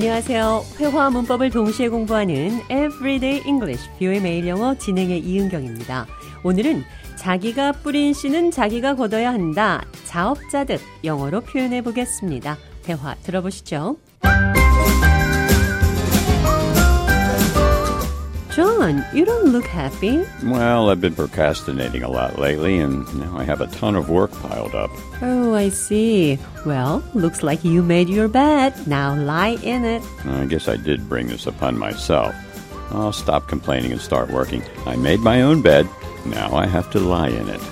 안녕하세요. 회화와 문법을 동시에 공부하는 Everyday English, 뷰의 매일 영어 진행의 이은경입니다. 오늘은 자기가 뿌린 씨는 자기가 걷어야 한다. 자업자득 영어로 표현해 보겠습니다. 대화 들어보시죠. John, you don't look happy. Well, I've been procrastinating a lot lately, and now I have a ton of work piled up. Oh, I see. Well, looks like you made your bed. Now lie in it. I guess I did bring this upon myself. I'll stop complaining and start working. I made my own bed. Now I have to lie in it.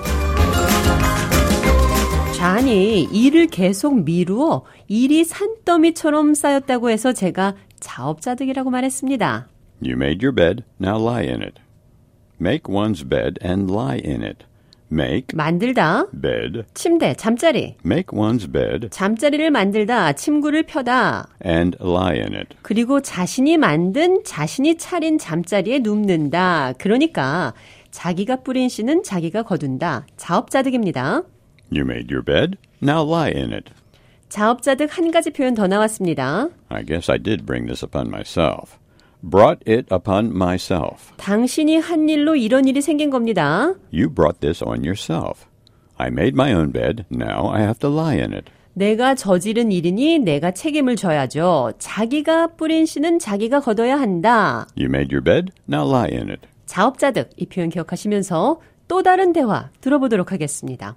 잔이 일을 계속 미루어 일이 산더미처럼 쌓였다고 해서 제가 자업자득이라고 말했습니다. You made your bed. Now lie in it. Make one's bed and lie in it. Make 만들다, bed. 침대, 잠자리. Make one's bed 잠자리를 만들다, 침구를 펴다. and lie in it. 그리고 자신이 만든, 자신이 차린 잠자리에 눕는다. 그러니까 자기가 뿌린 씨는 자기가 거둔다. 자업자득입니다. You made your bed. Now lie in it. 자업자득 한 가지 표현 더 나왔습니다. I guess I did bring this upon myself. Brought it upon myself. 당신이 한 일로 이런 일이 생긴 겁니다. You brought this on yourself. I made my own bed. Now I have to lie in it. 내가 저지른 일이니 내가 책임을 져야죠. 자기가 뿌린 씨는 자기가 걷어야 한다. You made your bed. Now lie in it. 자업자득 이 표현 기억하시면서 또 다른 대화 들어보도록 하겠습니다.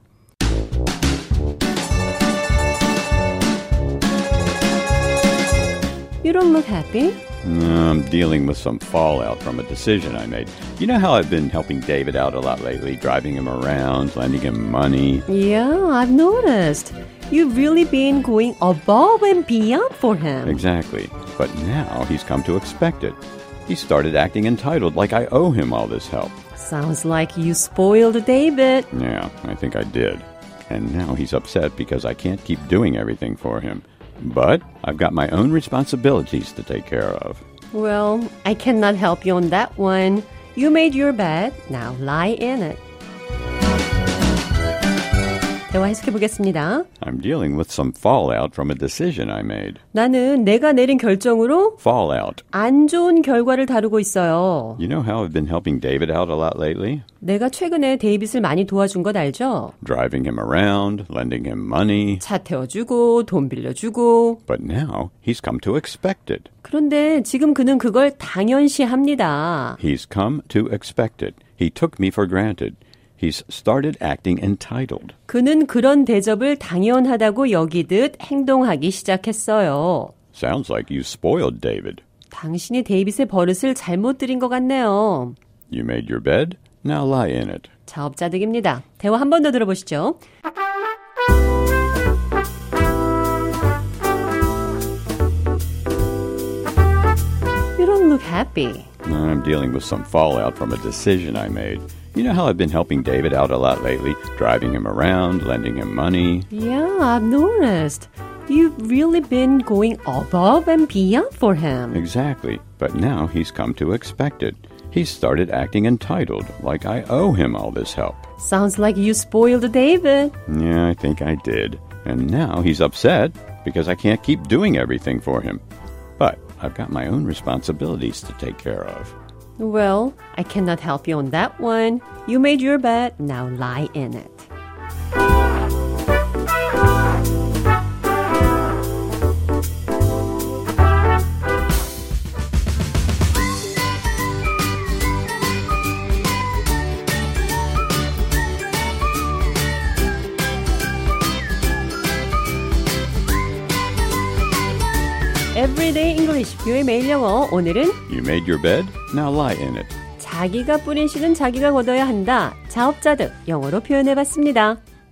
You don't look happy. I'm dealing with some fallout from a decision I made. You know how I've been helping David out a lot lately, driving him around, lending him money? Yeah, I've noticed. You've really been going above and beyond for him. Exactly. But now he's come to expect it. He started acting entitled like I owe him all this help. Sounds like you spoiled David. Yeah, I think I did. And now he's upset because I can't keep doing everything for him. But I've got my own responsibilities to take care of. Well, I cannot help you on that one. You made your bed. Now lie in it. 대화 해석해 보겠습니다. I'm dealing with some fallout from a decision I made. 나는 내가 내린 결정으로 Fallout. 안 좋은 결과를 다루고 있어요. You know how I've been helping David out a lot lately? 내가 최근에 데이빗을 많이 도와준 것 알죠? Driving him around, lending him money. 차 태워주고 돈 빌려주고. But now he's come to expect it. 그런데 지금 그는 그걸 당연시합니다. He's come to expect it. He took me for granted. He's started acting entitled. 그는 그런 대접을 당연하다고 여기듯 행동하기 시작했어요. Sounds like you spoiled David. 당신이 데이빗의 버릇을 잘못 들인 것 같네요. You made your bed. Now lie in it. 자업자득입니다. 대화 한 번 더 들어보시죠. You don't look happy. I'm dealing with some fallout from a decision I made. You know how I've been helping David out a lot lately, driving him around, lending him money. Yeah, I've noticed. You've really been going above and beyond for him. Exactly. But now he's come to expect it. He's started acting entitled, like I owe him all this help. Sounds like you spoiled David. Yeah, I think I did. And now he's upset because I can't keep doing everything for him. But I've got my own responsibilities to take care of. Well, I cannot help you on that one. You made your bed, now lie in it. Everyday English, 뷰의 매일 영어. 오늘은 You made your bed, now lie in it. 자기가 뿌린 씨는 자기가 걷어야 한다. 자업자득 영어로 표현해봤습니다.